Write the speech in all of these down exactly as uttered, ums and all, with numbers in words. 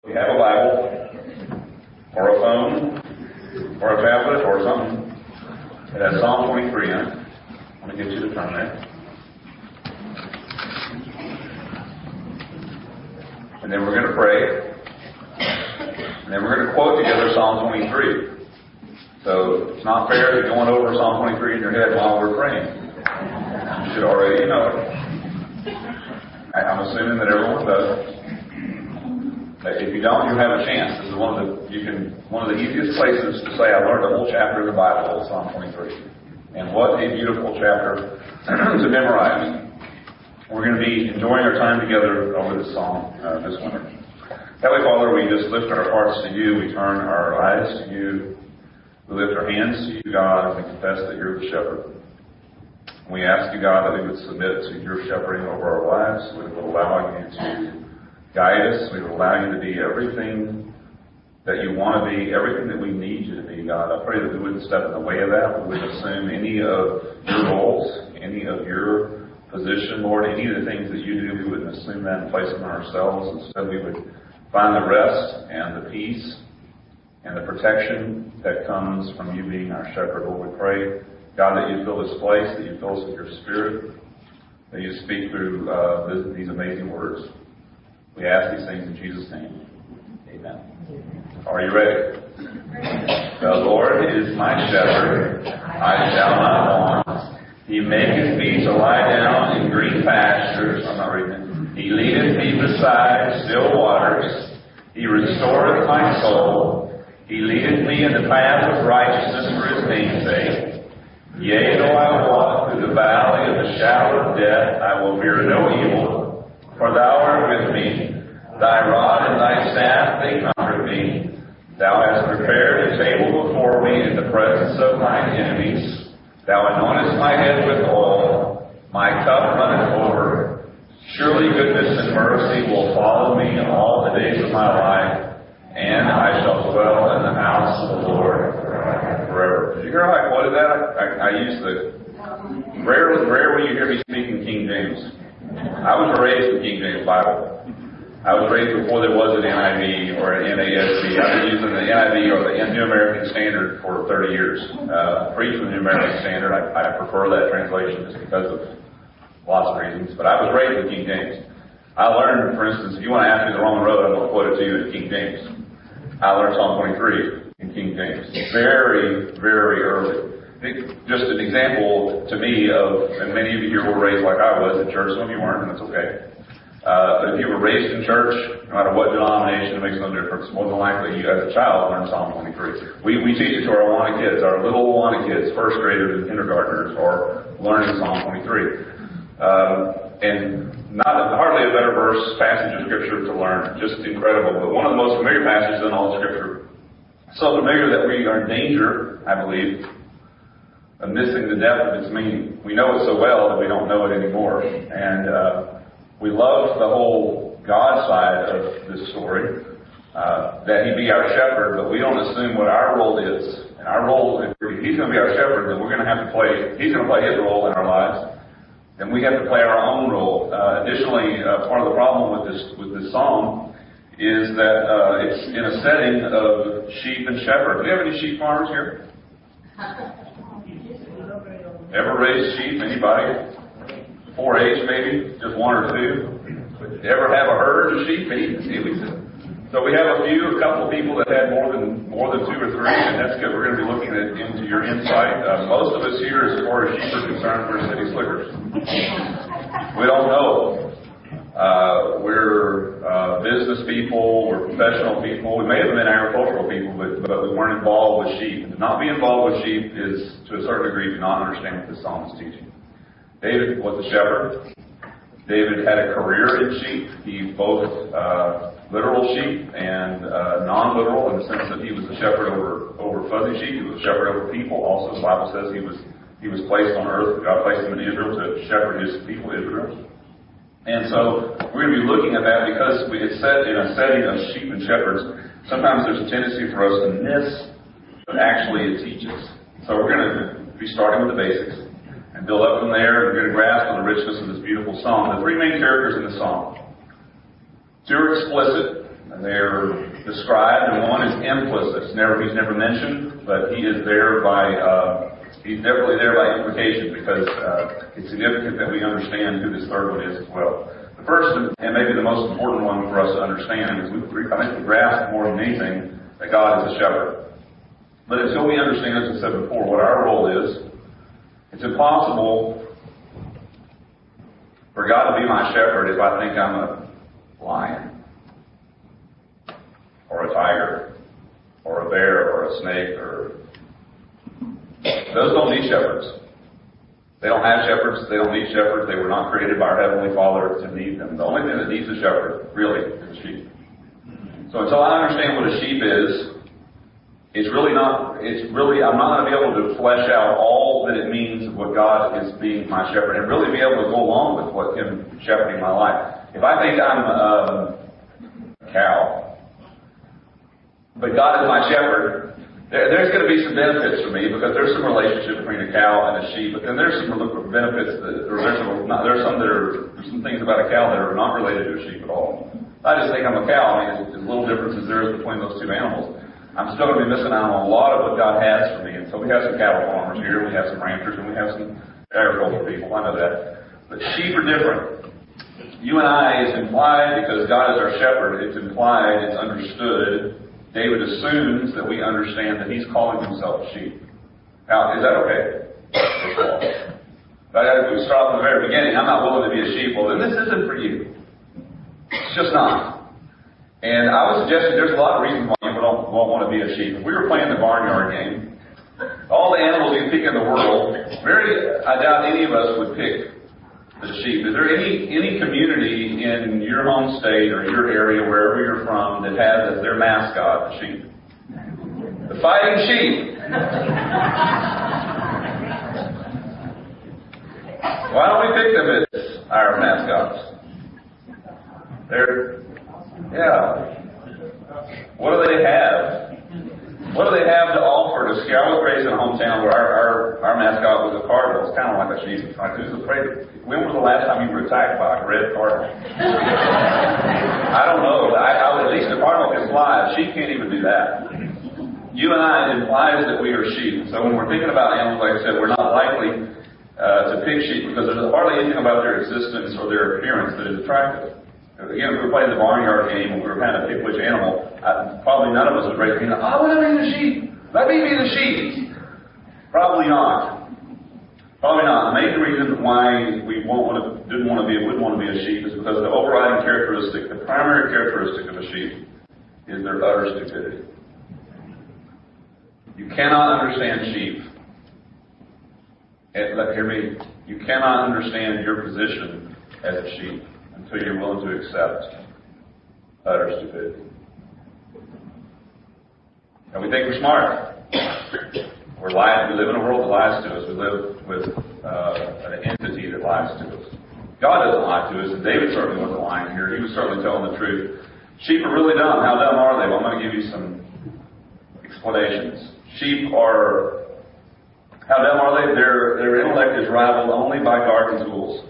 you have a Bible, or a phone, or a tablet, or something, it has Psalm twenty-three in it. I'm going to get you to turn there. And then we're going to pray. And then we're going to quote together Psalm twenty-three. So it's not fair to be going over Psalm twenty-three in your head while we're praying. You should already know it. I'm assuming that everyone does. If you don't, you have a chance. This is one of the you can one of the easiest places to say I learned a whole chapter of the Bible is Psalm twenty-three. And what a beautiful chapter to memorize. We're going to be enjoying our time together over this psalm uh, this winter. Heavenly Father, we just lift our hearts to you. We turn our eyes to you. We lift our hands to you, God, and we confess that you're the shepherd. We ask you, God, that we would submit to your shepherding over our lives. We would allow you to guide us. We would allow you to be everything that you want to be, everything that we need you to be, God. I pray that we wouldn't step in the way of that. We wouldn't assume any of your roles, any of your position, Lord, any of the things that you do. We wouldn't assume that and place them on ourselves. Instead, we would find the rest and the peace and the protection that comes from you being our shepherd. Lord, we pray, God, that you fill this place, that you fill us with your Spirit, that you speak through uh, this, these amazing words. We ask these things in Jesus' name. Amen. Are you ready? The Lord is my shepherd, I shall not want. He maketh me to lie down in green pastures. I'm not reading it. He leadeth me beside still waters. He restoreth my soul. He leadeth me in the path of righteousness for his name's sake. Yea, though I walk through the valley of the shadow of death, I will fear no evil, for thou art with me. Thy rod and thy staff, they comfort me. Thou hast prepared a table before me in the presence of mine enemies. Thou anointest my head with oil. My cup runneth over. Surely goodness and mercy will follow me all the days of my life, and I shall dwell in the house of the Lord forever. Did you hear how I quoted that? I, I, I used the... Rare, rare when you hear me speaking King James. I was raised with King James Bible. I was raised before there was an N I V or an N A S B. I've been using the N I V or the New American Standard for thirty years. Uh, preach the New American Standard. I, I prefer that translation just because of lots of reasons. But I was raised with King James. I learned, for instance, if you want to ask me the wrong road, I'm going to quote it to you in King James. I learned Psalm twenty-three in King James. Very, very early. Just an example to me of, and many of you here were raised like I was in church. Some of you weren't, and that's okay. Uh, but if you were raised in church, no matter what denomination, it makes no difference. More than likely, you as a child learned Psalm twenty-three. We we teach it to our Awana kids, our little Awana kids, first graders and kindergartners, are learning Psalm twenty-three. Um, and not hardly a better verse, passage of Scripture to learn. Just incredible. But one of the most familiar passages in all of Scripture. So familiar that we are in danger, I believe, of missing the depth of its meaning. We know it so well that we don't know it anymore. And uh, we love the whole God side of this story, uh, that He be our shepherd, but we don't assume what our role is. And our role, if He's going to be our shepherd, then we're going to have to play, He's going to play His role in our lives. And we have to play our own role. Uh, additionally, uh, part of the problem with this with this psalm is that uh, it's in a setting of sheep and shepherds. Do we have any sheep farmers here? Ever raised sheep? Anybody? four H maybe? Just one or two? Ever have a herd of sheep? So we have a few, a couple of people that had more than more than two or three, and that's good. We're going to be looking at, into your insight. Uh, most of us here, as far as sheep are concerned, we're city slickers. We don't know. Uh, we're uh, business people. We're professional people. We may have been agricultural people, but, but we weren't involved with sheep. And to not be involved with sheep is, to a certain degree, to not understand what this psalm is teaching. David was a shepherd. David had a career in sheep. He both uh, literal sheep and uh, non-literal, in the sense that he was a shepherd over over fuzzy sheep. He was a shepherd over people. Also, the Bible says he was he was placed on earth. God placed him in Israel to shepherd His people, Israel. And so we're going to be looking at that because it's set in a setting of sheep and shepherds. Sometimes there's a tendency for us to miss what actually it teaches. So we're going to be starting with the basics and build up from there, and we're going to grasp the richness of this beautiful psalm. The three main characters in the psalm. Two are explicit, they're described, and one is implicit. It's never, he's never mentioned, but he is there by, uh, he's definitely there by implication, because uh, it's significant that we understand who this third one is as well. The first, and maybe the most important one for us to understand, is we, I think we grasp more than anything that God is a shepherd. But until we understand, as I said before, what our role is, it's impossible for God to be my shepherd if I think I'm a lion, or a tiger, or a bear, or a snake, or... Those don't need shepherds. They don't have shepherds. They don't need shepherds. They were not created by our Heavenly Father to need them. The only thing that needs a shepherd, really, is a sheep. So until I understand what a sheep is, it's really not, it's really, I'm not going to be able to flesh out all that it means of what God is being my shepherd, and really be able to go along with what Him shepherding my life. If I think I'm um, a cow, but God is my shepherd, there, there's going to be some benefits for me, because there's some relationship between a cow and a sheep. But then there's some benefits that, or there's some, not, there's some that are, there's some things about a cow that are not related to a sheep at all. I just think I'm a cow. I mean, there's, there's little differences there is between those two animals. I'm still going to be missing out on a lot of what God has for me. And so we have some cattle farmers here, we have some ranchers, and we have some agricultural people. I know that. But sheep are different. You and I is implied, because God is our shepherd, it's implied, it's understood. David assumes that we understand that he's calling himself a sheep. Now, is that okay? First of all. But if we start from the very beginning, I'm not willing to be a sheep. Well, then this isn't for you. It's just not. And I would suggest that there's a lot of reasons why people don't, won't want to be a sheep. If we were playing the barnyard game, all the animals you pick in the world, very, I doubt any of us would pick the sheep. Is there any any community in your home state or your area, wherever you're from, that has as their mascot the sheep? The fighting sheep. Why don't we pick them as our mascots? They're, yeah. What do they have? What do they have to offer to scare? I was raised in a hometown where our, our, our mascot was a cardinal. It's kind of like a sheep. Like, who's afraid? When was the last time you were attacked by a red cardinal? I don't know. I, I, at least the cardinal can fly. A sheep can't even do that. You and I, it implies that we are sheep. So when we're thinking about animals, like I said, we're not likely uh, to pick sheep, because there's hardly anything about their existence or their appearance that is attractive. Again, if we were playing the barnyard game and we were kind of pick which animal, I, probably none of us would raise hand. Oh, I want to be the sheep. Let me be the sheep. Probably not. Probably not. The main reason why we won't want to, didn't want to be, wouldn't want to be a sheep is because the overriding characteristic, the primary characteristic of a sheep, is their utter stupidity. You cannot understand sheep. And, let hear me. You cannot understand your position as a sheep until you're willing to accept utter stupidity. And we think we're smart. We're lying. We live in a world that lies to us. We live with uh, an entity that lies to us. God doesn't lie to us, and David certainly wasn't lying here. He was certainly telling the truth. Sheep are really dumb. How dumb are they? Well, I'm going to give you some explanations. Sheep are, how dumb are they? Their, their intellect is rivaled only by garden tools.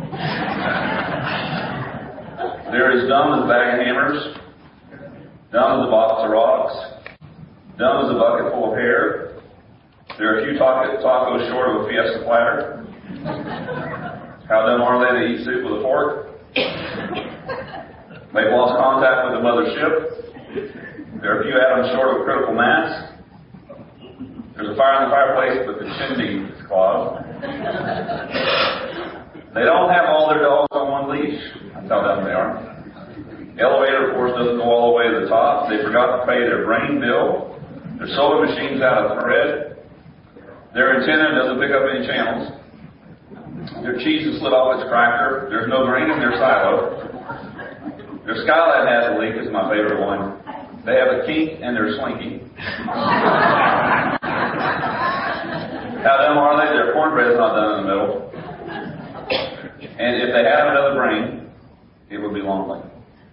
They're as dumb as a bag of hammers, dumb as a box of rocks, dumb as a bucket full of hair. They're a few taco, tacos short of a fiesta platter. How dumb are they to eat soup with a fork? They've lost contact with the mothership. They're a few atoms short of a critical mass. There's a fire in the fireplace, but the chimney is clogged. They don't have all their dogs on one leash. That's how dumb they are. The elevator, of course, doesn't go all the way to the top. They forgot to pay their brain bill. Their sewing machine's out of thread. Their antenna doesn't pick up any channels. Their cheese has slid off its cracker. There's no grain in their silo. Their skylight has a leak, is my favorite one. They have a kink and they're slinky. How dumb are they? Their cornbread's not done in the middle. And if they had another brain, it would be lonely.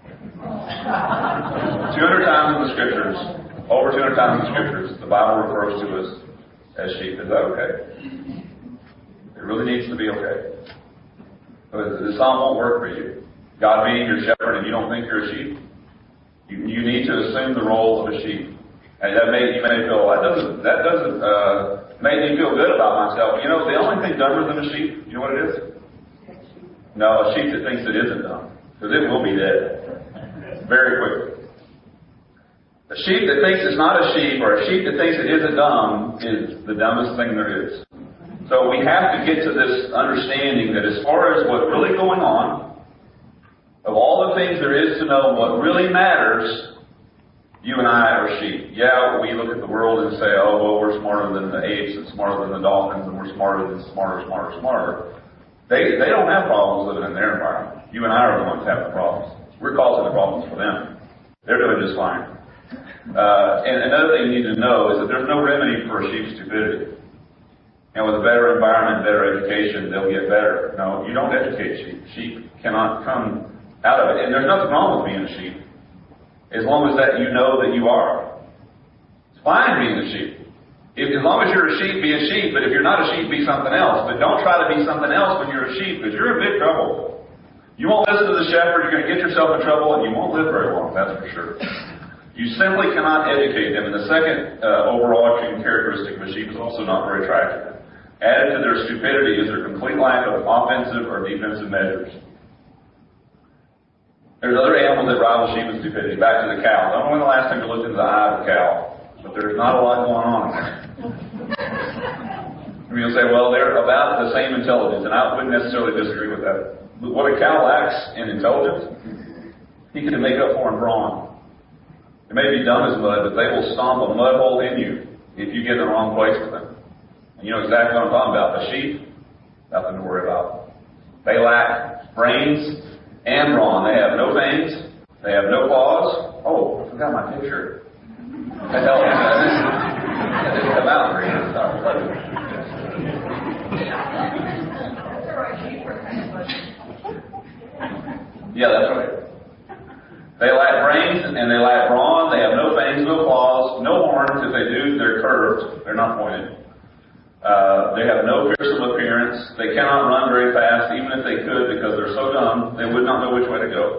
two hundred times in the Scriptures, over two hundred times in the Scriptures, the Bible refers to us as sheep. Is that okay? It really needs to be okay. But the psalm won't work for you. God being your shepherd and you don't think you're a sheep? You, you need to assume the role of a sheep. And that may, you may feel, that doesn't, that doesn't uh, make me feel good about myself. You know, the only thing dumber than a sheep, you know what it is? No, a sheep that thinks it isn't dumb. Because it will be dead. Very quickly. A sheep that thinks it's not a sheep, or a sheep that thinks it isn't dumb, is the dumbest thing there is. So we have to get to this understanding that as far as what's really going on, of all the things there is to know, what really matters, you and I are sheep. Yeah, we look at the world and say, oh, well, we're smarter than the apes and smarter than the dolphins and we're smarter than smarter, smarter, smarter. They, they don't have problems living in their environment. You and I are the ones that have the problems. We're causing the problems for them. They're doing just fine. Uh, and another thing you need to know is that there's no remedy for a sheep's stupidity. And with a better environment, better education, they'll get better. No, you don't educate sheep. Sheep cannot come out of it. And there's nothing wrong with being a sheep, as long as that you know that you are. It's fine being a sheep. If, as long as you're a sheep, be a sheep. But if you're not a sheep, be something else. But don't try to be something else when you're a sheep, because you're in big trouble. You won't listen to the shepherd, you're going to get yourself in trouble, and you won't live very long, that's for sure. You simply cannot educate them. And the second uh, overarching characteristic of a sheep is also not very attractive. Added to their stupidity is their complete lack of offensive or defensive measures. There's other animals that rival sheep in stupidity. Back to the cow. I don't know when the last time you looked into the eye of a cow, but there's not a lot going on there. You'll say, well, they're about the same intelligence, and I wouldn't necessarily disagree with that. But what a cow lacks in intelligence, he can make up for in brawn. They may be dumb as mud, but they will stomp a mud hole in you if you get in the wrong place with them. And you know exactly what I'm talking about. The sheep, nothing to worry about. They lack brains and brawn. They have no fangs. They have no claws. Oh, I forgot my picture. What the hell is that? That didn't come out very good. Yeah, that's right. They lack brains and they lack brawn. They have no fangs, no claws, no horns. If they do, they're curved. They're not pointed. Uh, they have no fearsome appearance. They cannot run very fast, even if they could, because they're so dumb, they would not know which way to go.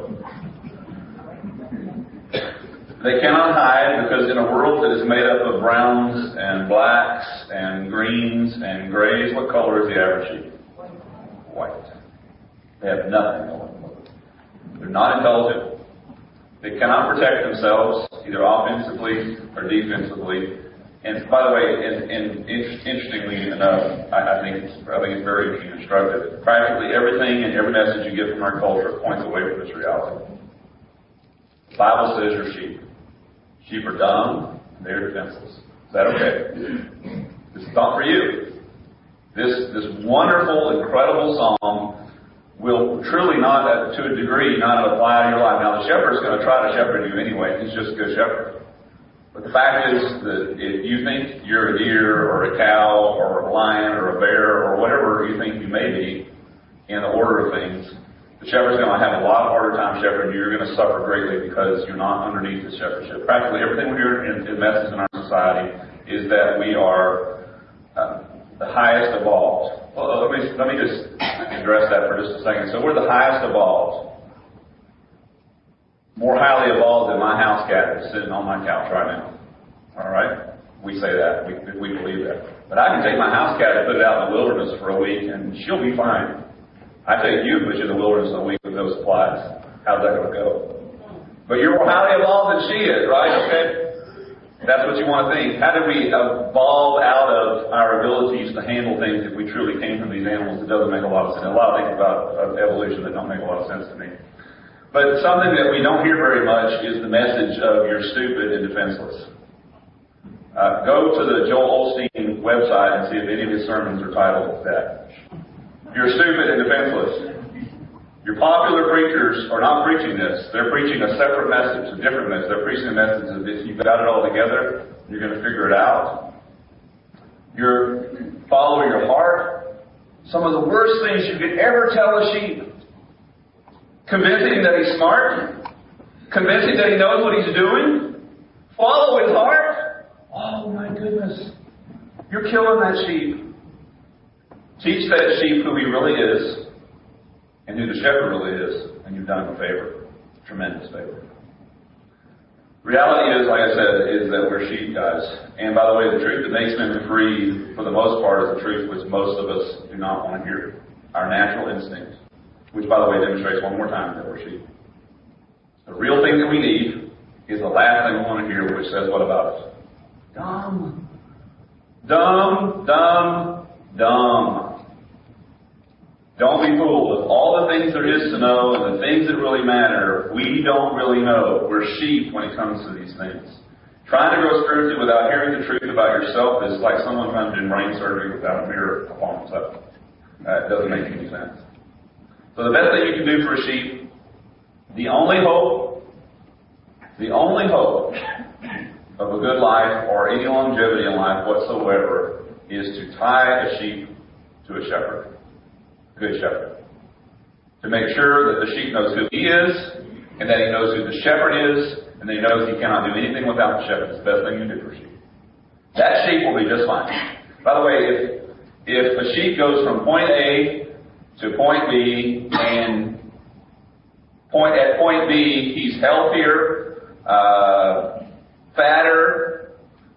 They cannot hide, because in a world that is made up of browns and blacks and greens and grays, what color is the average sheep? White. They have nothing going on. They're not intelligent. They cannot protect themselves, either offensively or defensively. And by the way, and, and interestingly enough, I, I think it's, I think it's very instructive. Practically everything and every message you get from our culture points away from this reality. The Bible says you're sheep. Sheep are dumb, they're defenseless. Is that okay? This is not for you. This this wonderful, incredible psalm will truly not, uh, to a degree, not apply to your life. Now, the shepherd's going to try to shepherd you anyway. He's just a good shepherd. But the fact is that if you think you're a deer or a cow or a lion or a bear or whatever you think you may be in the order of things, the shepherd's going to have a lot harder time shepherding you. You're going to suffer greatly because you're not underneath his shepherdship. Practically everything we hear in, in messages in our society is that we are uh, the highest evolved. Well, let me, let me just address that for just a second. So we're the highest evolved. More highly evolved than my house cat is sitting on my couch right now. All right? We say that. We, we believe that. But I can take my house cat and put it out in the wilderness for a week, and she'll be fine. I take you and put you in the wilderness a week with no supplies. How's that going to go? But you're more highly evolved than she is, right? Okay? That's what you want to think. How did we evolve out of our abilities to handle things if we truly came from these animals? It doesn't make a lot of sense. A lot of things about evolution that don't make a lot of sense to me. But something that we don't hear very much is the message of you're stupid and defenseless. Uh, go to the Joel Osteen website and see if any of his sermons are titled that. You're stupid and defenseless. Your popular preachers are not preaching this. They're preaching a separate message, a different message. They're preaching a message of this. You've got it all together. You're going to figure it out. You're following your heart. Some of the worst things you could ever tell a sheep. Convincing that he's smart. Convincing that he knows what he's doing. Follow his heart. Oh my goodness. You're killing that sheep. Teach that sheep who he really is and who the shepherd really is, and you've done him a favor. Tremendous favor. Reality is, like I said, is that we're sheep, guys. And by the way, the truth that makes men free, for the most part, is the truth which most of us do not want to hear. Our natural instinct, which, by the way, demonstrates one more time that we're sheep. The real thing that we need is the last thing we want to hear, which says what about us? Dumb. Dumb, dumb, dumb. Don't be fooled. Of all the things there is to know and the things that really matter, we don't really know. We're sheep when it comes to these things. Trying to grow spiritually without hearing the truth about yourself is like someone trying to do brain surgery without a mirror upon themselves. That doesn't make any sense. So the best thing you can do for a sheep, the only hope, the only hope of a good life or any longevity in life whatsoever is to tie a sheep to a shepherd. Good shepherd. To make sure that the sheep knows who he is, and that he knows who the shepherd is, and that he knows he cannot do anything without the shepherd. It's the best thing you do for a sheep. That sheep will be just fine. By the way, if, if a sheep goes from point A to point B, and point at point B he's healthier, uh, fatter,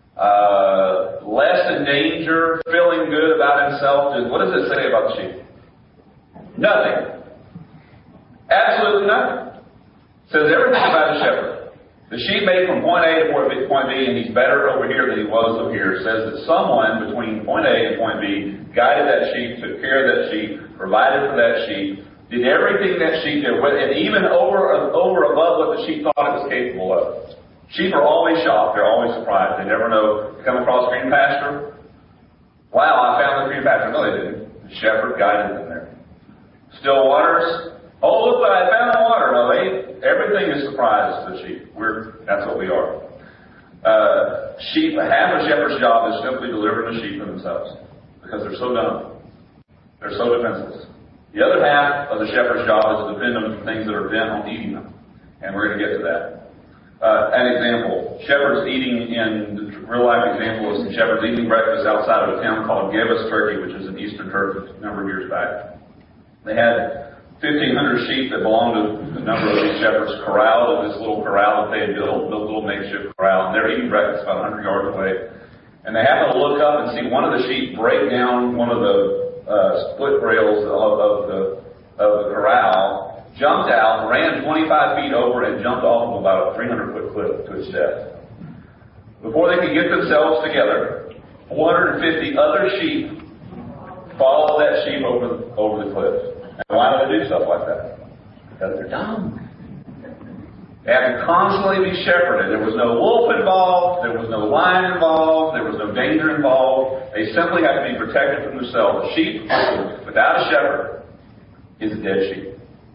uh, less in danger, feeling good about himself, what does it say about the sheep? Nothing. Absolutely nothing. It says everything about the shepherd. The sheep made from point A to point B, and he's better over here than he was over here. It says that someone between point A and point B guided that sheep, took care of that sheep, provided for that sheep, did everything that sheep did, and even over over above what the sheep thought it was capable of. Sheep are always shocked. They're always surprised. They never know. They come across green pasture. Wow, I found the green pasture. No, they didn't. The shepherd guided them there. Still waters. Oh, look, I found the water. No, they, everything is surprise to the sheep. We're, that's what we are. Uh, sheep, half a shepherd's job is simply delivering the sheep to themselves. Because they're so dumb. They're so defenseless. The other half of the shepherd's job is to depend on things that are bent on eating them. And we're going to get to that. Uh, an example. Shepherds eating in, the real life example is shepherds eating breakfast outside of a town called Gibbous, Turkey, which is in eastern Turkey, a number of years back. They had fifteen hundred sheep that belonged to a number of these shepherds corralled in this little corral that they had built, built a little makeshift corral, and they're eating breakfast about one hundred yards away. And they happened to look up and see one of the sheep break down one of the uh, split rails of, of the of the corral, jumped out, ran twenty-five feet over, and jumped off of about a three hundred foot cliff to its death. Before they could get themselves together, four hundred fifty other sheep followed that sheep over the, over the cliff. And why do they do stuff like that? Because they're dumb. They have to constantly be shepherded. There was no wolf involved. There was no lion involved. There was no danger involved. They simply have to be protected from themselves. A sheep without a shepherd is a dead sheep.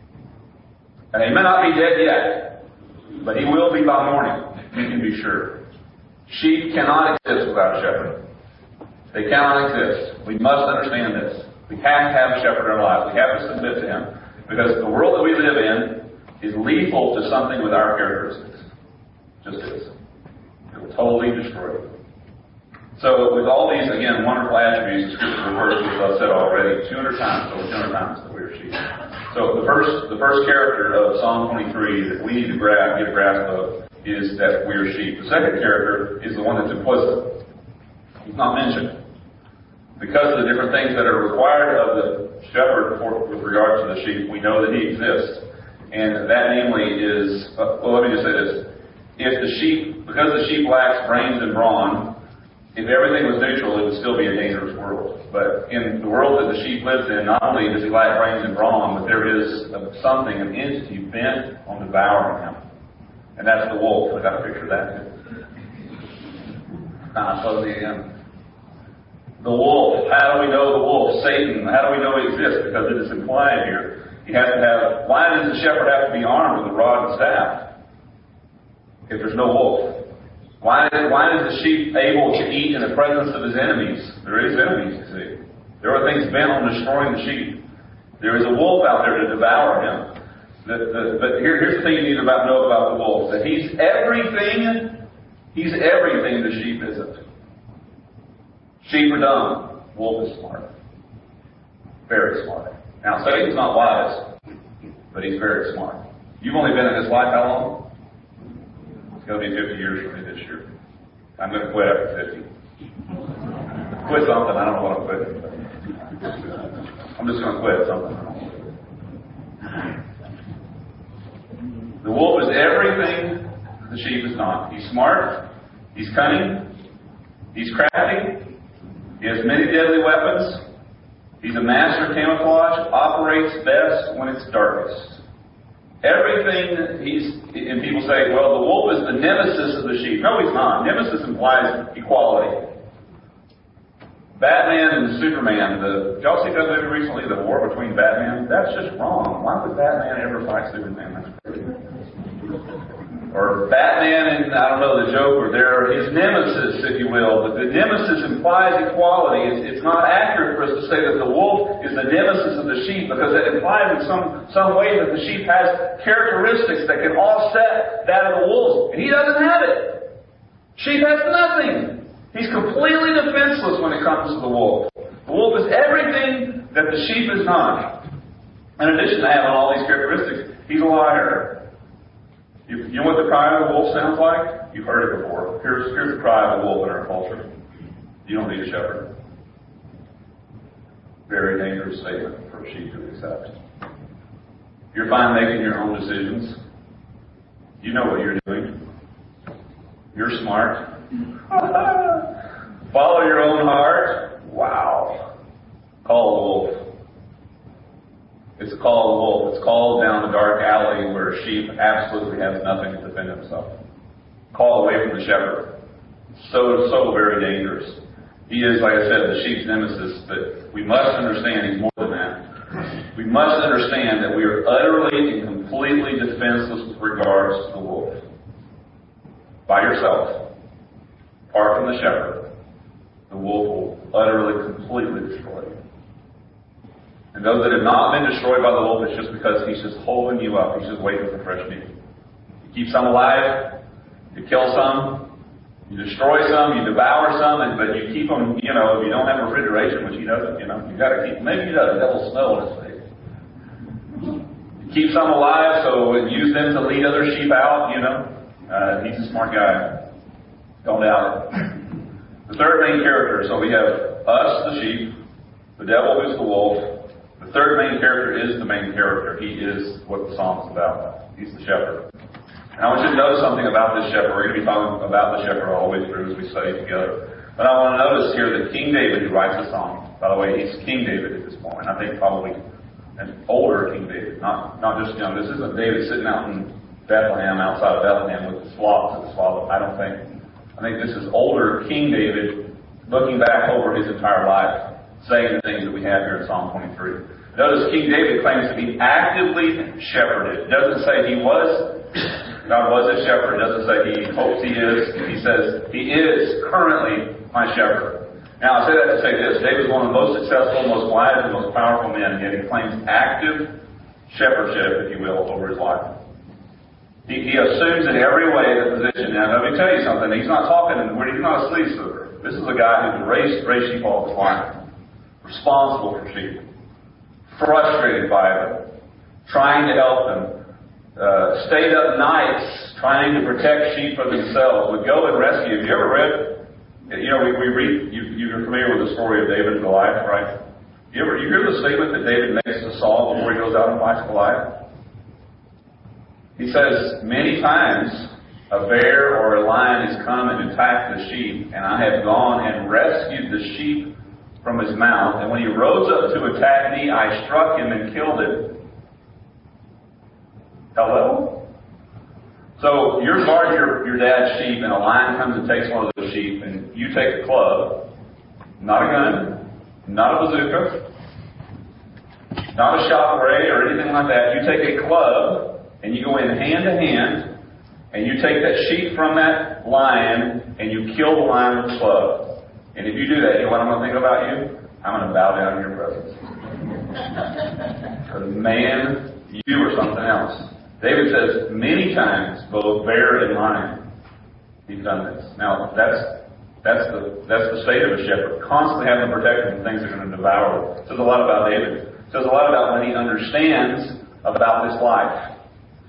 And he may not be dead yet, but he will be by morning. You can be sure. Sheep cannot exist without a shepherd. They cannot exist. We must understand this. We have to have a shepherd in our lives. We have to submit to him. Because the world that we live in is lethal to something with our characteristics. Just is. It will totally destroy you. So with all these, again, wonderful attributes, the scripture refers to, as I've said already, two hundred times, over two hundred times that we are sheep. So the first, the first character of Psalm twenty-three that we need to grab, get a grasp of is that we are sheep. The second character is the one that's implicit. He's not mentioned. Because of the different things that are required of the shepherd for, with regard to the sheep, we know that he exists. And that namely is, uh, well, let me just say this. If the sheep, because the sheep lacks brains and brawn, if everything was neutral, it would still be a dangerous world. But in the world that the sheep lives in, not only does he lack brains and brawn, but there is something, an entity bent on devouring him. And that's the wolf. I've got a picture of that too. Ah, so the again. The wolf. How do we know the wolf? Satan. How do we know he exists? Because it is implied here. He has to have. Why does the shepherd have to be armed with a rod and staff if there's no wolf? Why, why is the sheep able to eat in the presence of his enemies? There is enemies, you see. There are things bent on destroying the sheep. There is a wolf out there to devour him. The, the, but here, here's the thing you need to about, know about the wolf. That he's everything, he's everything the sheep isn't. Sheep are dumb. Wolf is smart. Very smart. Now, Satan's not wise, but he's very smart. You've only been in this life how long? going to be fifty years for me this year. I'm going to quit after fifty. Quit something. I don't know what I'm quitting. I'm just going to quit something. The wolf is everything the sheep is not. He's smart. He's cunning. He's crafty. He has many deadly weapons. He's a master of camouflage. Operates best when it's darkest. Everything that he's, and people say, well, the wolf is the nemesis of the sheep. No, he's not. Nemesis implies equality. Batman and Superman, the, did y'all see that movie recently, the war between Batman? That's just wrong. Why would Batman ever fight Superman? That's crazy. Or Batman and, I don't know, the Joker, they're his nemesis, if you will. But the nemesis implies equality. It's, it's not accurate for us to say that the wolf is the nemesis of the sheep, because it implies in some, some way that the sheep has characteristics that can offset that of the wolf. And he doesn't have it. Sheep has nothing. He's completely defenseless when it comes to the wolf. The wolf is everything that the sheep is not. In addition to having all these characteristics, he's a liar. You, you know what the cry of the wolf sounds like? You've heard it before. Here's, here's the cry of the wolf in our culture. You don't need a shepherd. Very dangerous statement for a sheep to accept. You're fine making your own decisions. You know what you're doing. You're smart. Follow your own heart. Wow. Call a wolf. It's called a wolf. It's called down the dark alley where a sheep absolutely has nothing to defend himself. Call away from the shepherd. So, so very dangerous. He is, like I said, the sheep's nemesis, but we must understand he's more than that. We must understand that we are utterly and completely defenseless with regards to the wolf. By yourself, apart from the shepherd, the wolf will utterly, completely destroy you. And those that have not been destroyed by the wolf, it's just because he's just holding you up. He's just waiting for fresh meat. You keep some alive, you kill some, you destroy some, you devour some, and, but you keep them, you know, if you don't have refrigeration, which he doesn't, you know, you got to keep, maybe he does, the devil snow on his face. You keep some alive, so use them to lead other sheep out, you know. Uh, he's a smart guy. Don't doubt it. The third main character, so we have us, the sheep, the devil who's the wolf. The third main character is the main character. He is what the psalm is about. He's the shepherd. And I want you to notice something about this shepherd. We're going to be talking about the shepherd all the way through as we study together. But I want to notice here that King David, who writes the song, by the way, he's King David at this point. I think probably an older King David, not, not just young. This isn't David sitting out in Bethlehem, outside of Bethlehem with the flocks of his father. I don't think. I think this is older King David looking back over his entire life, saying the things that we have here in Psalm twenty-three. Notice King David claims to be actively shepherded. It doesn't say he was, God was a shepherd. It doesn't say he hopes he is. He says he is currently my shepherd. Now I say that to say this. David is one of the most successful, most wise, and most powerful men, and yet he claims active shepherdship, if you will, over his life. He, he assumes in every way the position. Now, let me tell you something. He's not talking, he's not a sleeve suitor. This is a guy who's raised, raised sheep all his life. Responsible for sheep. Frustrated by them. Trying to help them. Uh, stayed up nights trying to protect sheep from themselves. Would go and rescue. Have you ever read, you know, we, we read, you, you're familiar with the story of David and Goliath, right? You ever, you hear the statement that David makes to Saul before he goes out and fights Goliath? He says, many times a bear or a lion has come and attacked the sheep, and I have gone and rescued the sheep from his mouth, and when he rose up to attack me, I struck him and killed him. Hello? So you're guarding your, your dad's sheep, and a lion comes and takes one of those sheep, and you take a club, not a gun, not a bazooka, not a shockwave or anything like that. You take a club, and you go in hand to hand, and you take that sheep from that lion, and you kill the lion with a club. And if you do that, you know what I'm going to think about you? I'm going to bow down in your presence. Because man, you or something else. David says many times, both bear and lion, he's done this. Now, that's that's the that's the state of a shepherd. Constantly having to protect him from things that are going to devour him. It says a lot about David. It says a lot about what he understands about this life.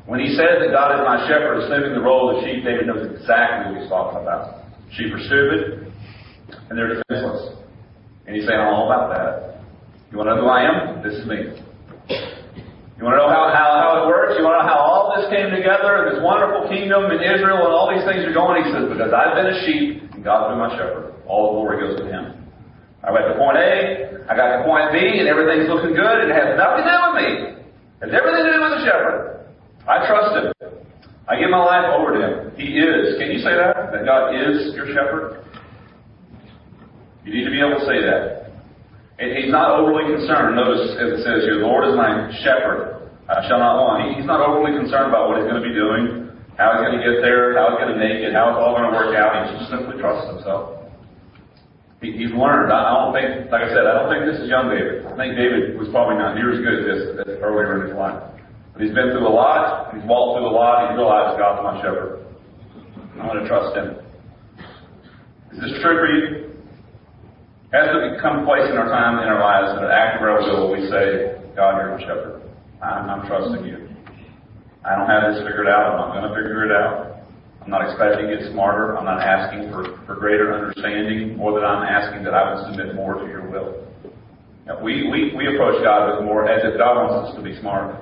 When he said that God is my shepherd, assuming the role of the sheep, David knows exactly what he's talking about. Sheep are stupid, and they're defenseless. And he's saying, I'm all about that. You want to know who I am? This is me. You want to know how, how, how it works? You want to know how all this came together, this wonderful kingdom in Israel, and all these things are going? He says, because I've been a sheep, and God's been my shepherd. All the glory goes to Him. I got to point A, I got to point B, and everything's looking good, and it has nothing to do with me. It has everything to do with the shepherd. I trust Him. I give my life over to Him. He is. Can you say that? That God is your shepherd? You need to be able to say that. And He's not overly concerned. Notice as it says here, the Lord is my shepherd. I shall not want. He's not overly concerned about what He's going to be doing, how He's going to get there, how He's going to make it, how it's all going to work out. He just simply trusts Himself. He, he's learned. I don't think, like I said, I don't think this is young David. I think David was probably not near as good at this as earlier in his life. But he's been through a lot. He's walked through a lot. He's realized God's my shepherd. I'm going to trust Him. Is this true for you? As we come place in our time in our lives, in an act of our will, we say, God, you're my shepherd. I'm, I'm trusting you. I don't have this figured out. I'm not going to figure it out. I'm not expecting to get smarter. I'm not asking for, for greater understanding, more than I'm asking that I would submit more to your will. Now, we, we, we approach God with more as if God wants us to be smart.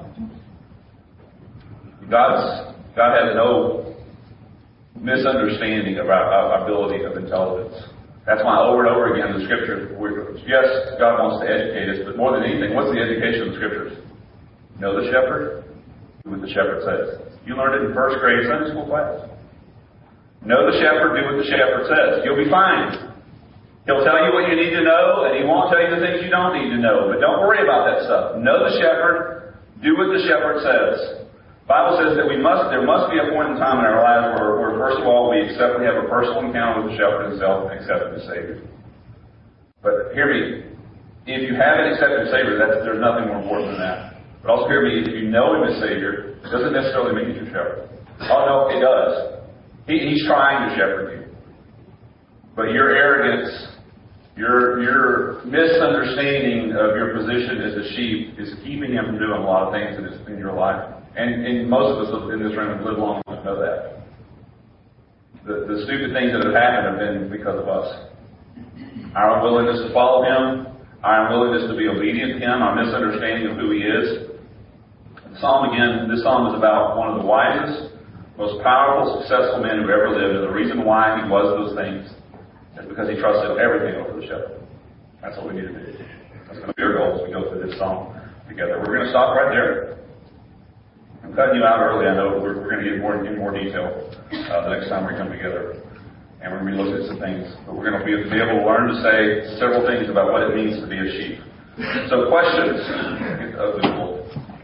God's, God has no misunderstanding of our, our ability of intelligence. That's why over and over again in the Scriptures, we're, yes, God wants to educate us, but more than anything, what's the education of the Scriptures? Know the shepherd? Do what the shepherd says. You learned it in first grade Sunday school class. Know the shepherd, do what the shepherd says. You'll be fine. He'll tell you what you need to know, and He won't tell you the things you don't need to know. But don't worry about that stuff. Know the shepherd, do what the shepherd says. The Bible says that we must, there must be a point in time in our lives where, where first of all, we accept, we have a personal encounter with the shepherd Himself and accept Him as Savior. But hear me, if you haven't accepted Savior, that's, there's nothing more important than that. But also hear me, if you know Him as Savior, it doesn't necessarily make you your shepherd. Oh no, it does. He, he's trying to shepherd you. But your arrogance, your, your misunderstanding of your position as a sheep is keeping Him from doing a lot of things in, his, in your life. And, and most of us in this room have lived long enough to know that. The, the stupid things that have happened have been because of us. Our unwillingness to follow Him, our unwillingness to be obedient to Him, our misunderstanding of who He is. The psalm again, this psalm is about one of the wisest, most powerful, successful men who ever lived. And the reason why he was those things is because he trusted everything over the shepherd. That's what we need to do. That's going to be our goal as we go through this psalm together. We're going to stop right there. I'm cutting you out early. I know we're, we're going to get more in more detail uh, the next time we come together, and we're going to be looking at some things. But we're going to be, be able to learn to say several things about what it means to be a sheep. So, questions of the world.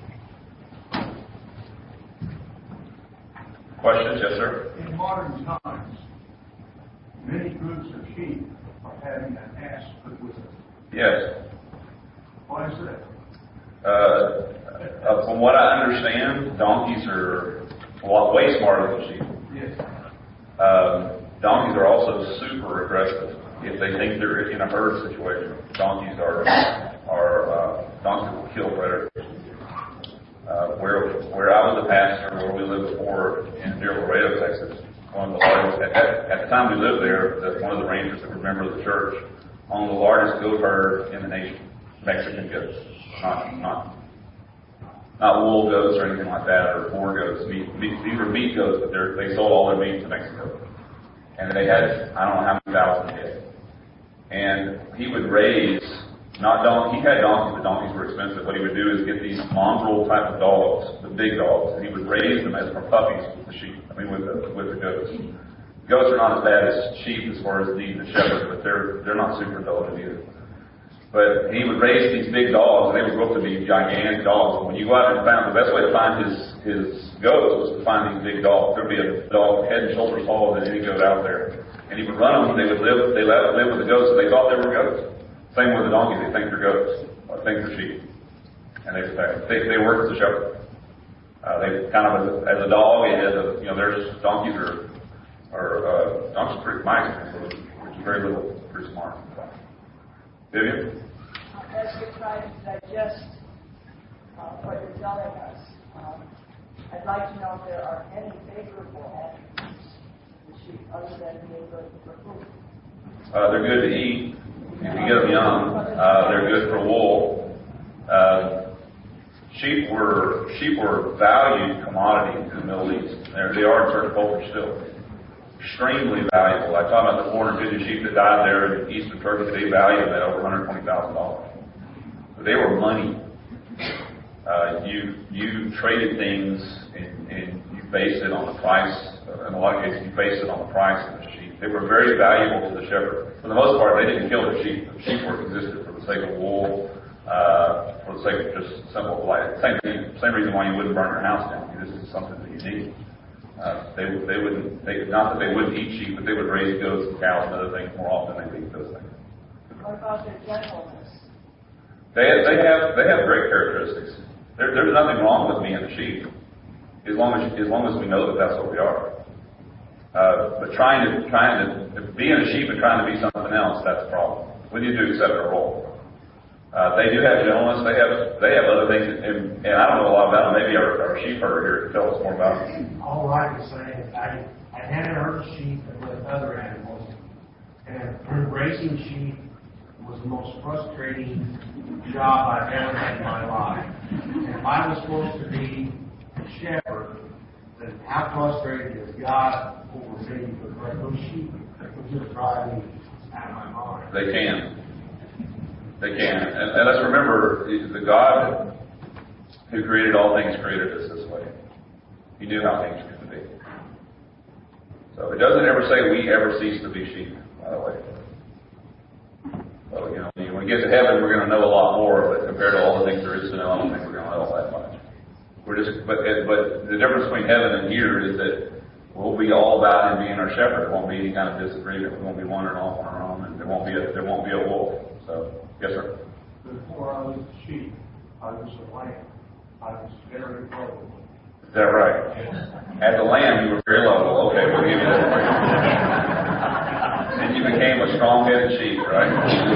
Questions, yes, sir. In modern times, many groups of sheep are having an ass put with them. Yes. Why is that? Uh, Uh, from what I understand, donkeys are a lot way smarter than sheep. Yes. Um, donkeys are also super aggressive if they think they're in a herd situation. Donkeys are are uh, donkeys will kill predators. Uh, where where I was a pastor, where we lived before in near Laredo, Texas, one of the largest at, at the time we lived there, the, one of the rangers that were a member of the church owned the largest goat herd in the nation, Mexican goats, not not. Not wool goats or anything like that, or boar goats. Meat, meat, these are meat goats, but they're, they sold all their meat to Mexico. And they had, I don't know how many thousand head. And he would raise, not donkey, he had donkeys, but donkeys were expensive. What he would do is get these mongrel type of dogs, the big dogs, and he would raise them as for puppies with the sheep, I mean with the, with the goats. Goats are not as bad as sheep as far as needing a shepherd, but they're, they're not super intelligent either. But he would raise these big dogs, and they would grow up to be gigantic dogs. When you go out and find, the best way to find his his goats was to find these big dogs. There'd be a dog head and shoulders taller than any goat out there. And he would run them, and they would live, they let live with the goats, so they thought they were goats. Same with the donkeys, they think they're goats, or think they're sheep. And they they, they work as a shepherd. Uh, they kind of, as a, as a dog, and as a, you know, there's donkeys are, are uh, donkeys are pretty, my experience, which is very little, pretty smart. Vivian? As we try to digest uh, what you're telling us, um, I I'd like to know if there are any favorable attributes to sheep other than being good for food. Uh, they're good to eat. If you get them young, uh, they're good for wool. Uh, sheep were sheep were valued commodity in the Middle East. They're, they are in certain cultures still. Extremely valuable. I talked about the four hundred fifty sheep that died there in eastern Turkey. They valued them at over one hundred twenty thousand dollars. So they were money. Uh, you you traded things and, and you based it on the price. In a lot of cases, you based it on the price of the sheep. They were very valuable to the shepherd. For the most part, they didn't kill their sheep. The sheep were existed for the sake of wool, uh, for the sake of just simple life. Same thing, same reason why you wouldn't burn your house down. This is something that you need. Uh, they they wouldn't they, not that they wouldn't eat sheep, but they would raise goats and cows and other things more often than they eat those things. What about their gentleness? They they have they have great characteristics. There, there's nothing wrong with being a sheep, as long as as long as we know that that's what we are. Uh, but trying to trying to being a sheep and trying to be something else, that's the problem. We need to accept our role. Uh, they do have gentleness. They have they have other things, and, and I don't know a lot about them. Maybe our, our sheep herder here can tell us more about it. All I can say is I I had to herd sheep with other animals, and raising sheep was the most frustrating job I've ever had in my life. And if I was supposed to be a shepherd, then how frustrated is God over me? Because those sheep would just drive me out of my mind. They can. They can. And, and let's remember, the God who created all things created us this way. He knew how things were going to be. So it doesn't ever say we ever cease to be sheep, by the way. So, you know, when we get to heaven, we're going to know a lot more, but compared to all the things there is to know, I don't think we're going to know that much. We're just, but, but the difference between heaven and here is that we'll be all about Him being our shepherd. There won't be any kind of disagreement. We won't be wandering off on our own, and there won't be a, there won't be a wolf. So, yes, sir. Before I was a sheep, I was a lamb. I was very low. Is that right? As a lamb, you were very low. Okay, we'll give you that. Then you became a strong-headed sheep, right?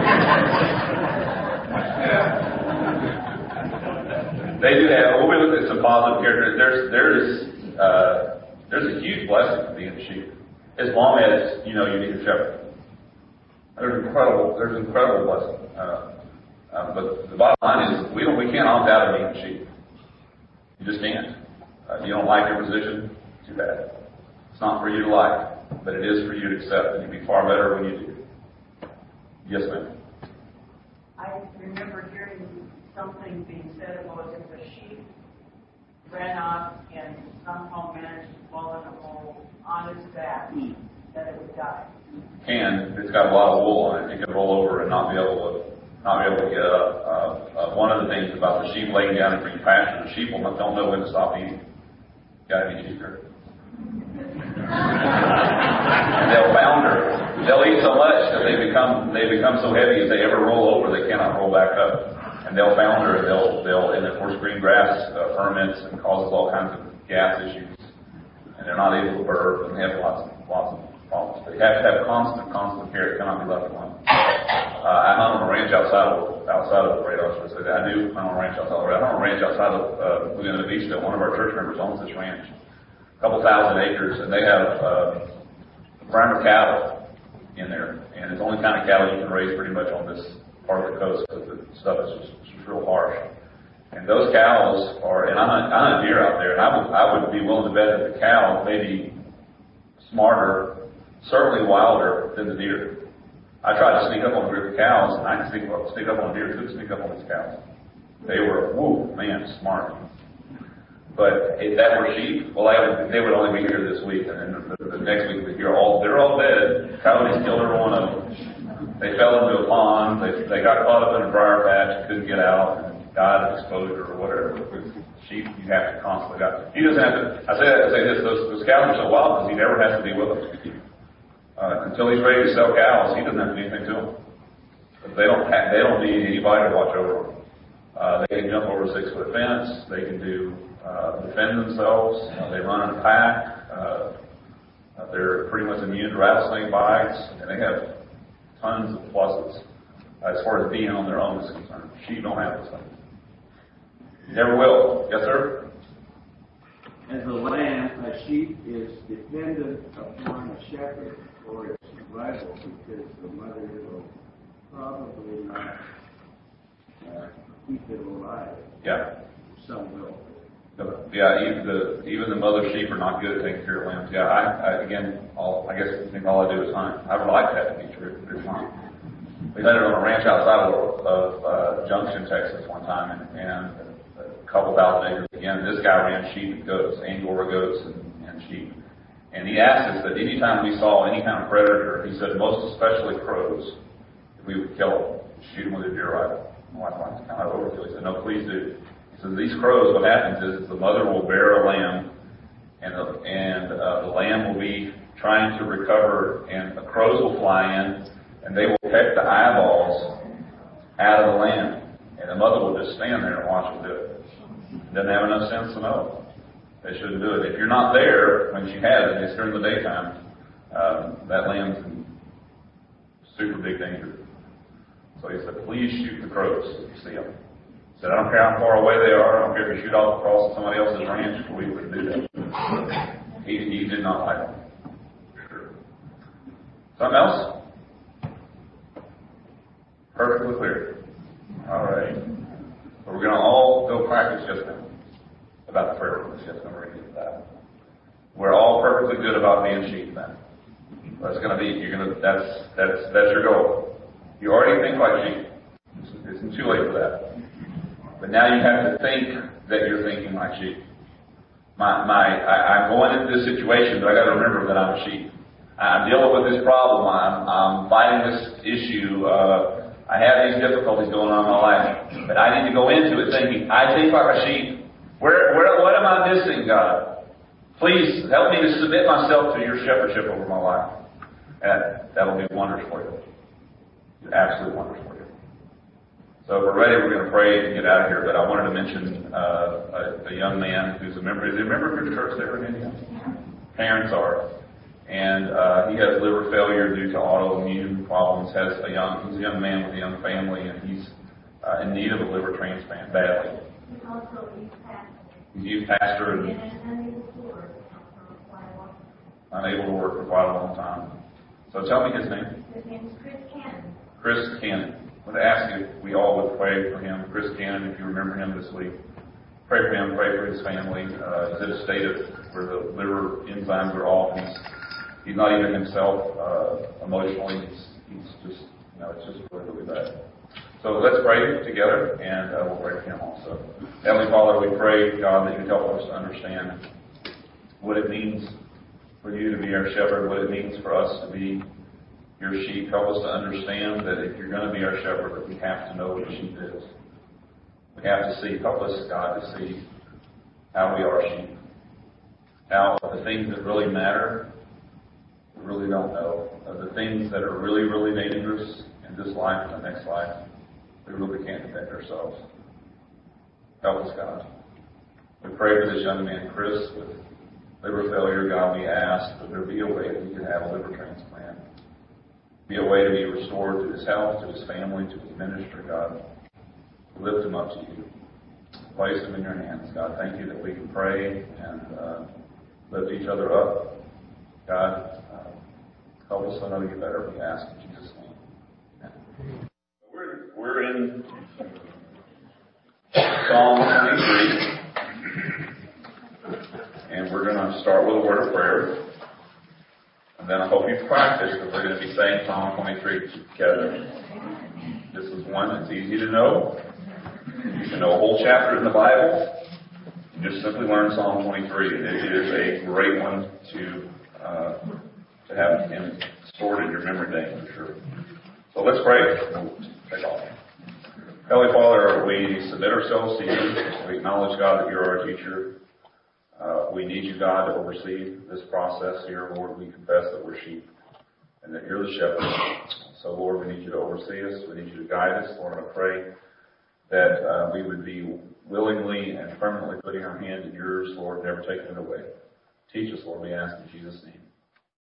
They do have. We'll be looking at some positive characters. There's there's uh, there's a huge blessing in being a sheep, as long as you know you need a shepherd. There's incredible. There's incredible blessing. Uh, uh, but the bottom line is we don't we can't opt out of being a sheep. You just can't. Uh, you don't like your position, too bad. It's not for you to like, but it is for you to accept, and you'll be far better when you do. Yes, ma'am. I remember hearing something being said about if a sheep ran off and somehow managed to fall in a hole on its back, that it would die. It can. It's got a lot of wool on it. It can roll over and not be able to not be able to get up. Uh, uh, one of the things about the sheep laying down in green pasture, the sheep will not, don't know when to stop eating. Got to be cheaper. They'll founder. They'll eat so much that they become they become so heavy if they ever roll over, they cannot roll back up. And they'll founder, and they'll they'll and of course green grass uh, ferments and causes all kinds of gas issues, and they're not able to burp, and they have lots of lots of problems. They have to have constant constant care. It cannot be left alone. Uh, I hunt on a ranch outside of outside of the radar. So I do hunt on a ranch outside of the radar. I hunt on a ranch outside of uh, Laguna Beach. That one of our church members owns this ranch, a couple thousand acres, and they have uh, farmer cattle in there, and it's the only kind of cattle you can raise pretty much on this part of the coast because the stuff is just, just real harsh. And those cows are, and I hunt, I hunt deer out there, and I would I would be willing to bet that the cow may be smarter, certainly wilder than the deer. I tried to sneak up on a group of cows, and I could sneak up, sneak up on a deer, couldn't sneak up on these cows. They were, woo, man, smart. But if that were sheep, well, I would, they would only be here this week, and then the, the next week we'd hear all, they're all dead. Coyotes killed every one of them. They fell into a pond, they, they got caught up in a briar patch, couldn't get out, and died of exposure or whatever. With sheep, you have to constantly got, he doesn't have to, I say, I say this, those, those cows are so wild because he never has to be with them. Uh, until he's ready to sell cows, he doesn't have to do anything to them. But they don't have, they don't need anybody to watch over them. Uh, they can jump over a six-foot fence. They can do uh, defend themselves. Uh, they run in a pack. Uh, uh, they're pretty much immune to rattlesnake bites, and they have tons of pluses uh, as far as being on their own is concerned. Sheep don't have those things. Never will. Yes, sir. As a lamb, a sheep is dependent upon a shepherd for its survival because the mother will probably not uh, keep it alive. Yeah. Some will. Yeah, even the even the mother sheep are not good at taking care of lambs. Yeah, I, I again, all, I guess I think all I do is hunt. I would like that to be true, but it's not. We had it on a ranch outside of, of uh, Junction, Texas, one time, and, and a couple thousand acres. Again, this guy ran sheep and goats, Angora goats and, and sheep. And he asked us that anytime we saw any kind of predator, he said, most especially crows, we would kill them, shoot them with a deer rifle. My wife was kind of overkill. He said, no, please do. He says, these crows, what happens is, is the mother will bear a lamb, and the, and uh, the lamb will be trying to recover, and the crows will fly in, and they will peck the eyeballs out of the lamb, and the mother will just stand there and watch them do it. Doesn't have enough sense to know they shouldn't do it. If you're not there when she has it, it's during the daytime, um, that lamb's in super big danger. So he said, please shoot the crows if you see them. He said, I don't care how far away they are. I don't care if you shoot off across somebody else's ranch. We would do that. He, he did not like them. Sure. Something else? Perfectly clear. All right. So we're going to all go practice just now about the prayer for this. Just going to read it that. We're all perfectly good about being sheep then. That's going to be, you're going to, that's, that's, that's your goal. You already think like sheep. It's, it's too late for that. But now you have to think that you're thinking like sheep. My, my, I, I'm going into this situation, but I got to remember that I'm a sheep. I'm dealing with this problem. I'm, I'm fighting this issue. Uh, I have these difficulties going on in my life, but I need to go into it thinking, I think like a sheep. Where, where, what am I missing, God? Please help me to submit myself to your shepherdship over my life. And that'll do wonders for you. Absolute wonders for you. So if we're ready, we're going to pray and get out of here. But I wanted to mention uh, a, a young man who's a member. Is he a member of your church there in India? Parents are. And uh, he has liver failure due to autoimmune problems. Has a young, he's a young man with a young family, and he's uh, in need of a liver transplant badly. He's also a youth pastor. He's a youth pastor and And unable to work for quite a while. unable to work for quite a long time. So tell me his name. His name is Chris Cannon. Chris Cannon. I would ask if we all would pray for him. Chris Cannon, if you remember him this week, pray for him, pray for his family. Uh, he's in a state of where the liver enzymes are off. He's, he's not even himself uh, emotionally. He's, he's just, you know, it's just really, really bad. So let's pray together, and uh, we'll pray for him also. Heavenly Father, we pray, God, that you help us to understand what it means for you to be our shepherd, what it means for us to be your sheep. Help us to understand that if you're going to be our shepherd, that we have to know what a sheep is. We have to see, help us, God, to see how we are sheep. How the things that really matter, we really don't know. The things that are really, really dangerous in this life and the next life, we really can't defend ourselves. Help us, God. We pray for this young man, Chris, with liver failure. God, we ask that there be a way that he can have a liver transplant. Be a way to be restored to his health, to his family, to his ministry, God. We lift him up to you. Place him in your hands. God, thank you that we can pray and uh, lift each other up. God, uh, help us to know you better. We ask in Jesus' name. Amen. We're, we're in Psalm twenty-three. And we're going to start with a word of prayer. And then I hope you practice, because we're going to be saying Psalm twenty-three together. This is one that's easy to know. You can know a whole chapter in the Bible. You just simply learn Psalm twenty-three. It is a great one to uh, to have in, stored in your memory bank, for sure. So let's pray. We'll take off. Heavenly Father, we submit ourselves to you. We acknowledge, God, that you're our teacher. Uh, we need you, God, to oversee this process here. Lord, we confess that we're sheep and that you're the shepherd. So, Lord, we need you to oversee us. We need you to guide us. Lord, I pray that uh, we would be willingly and permanently putting our hand in yours, Lord, never taking it away. Teach us, Lord, we ask in Jesus' name.